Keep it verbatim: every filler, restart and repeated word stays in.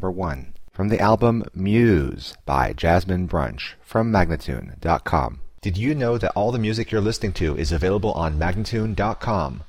number one. From the album Muse by Jasmine Brunch from Magnatune dot com. Did you know that all the music you're listening to is available on Magnatune dot com?